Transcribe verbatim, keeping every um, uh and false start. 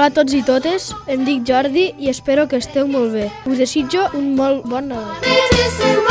a tots i totes, em dic Jordi i espero que esteu molt bé. Us desitjo un molt bon Nadal.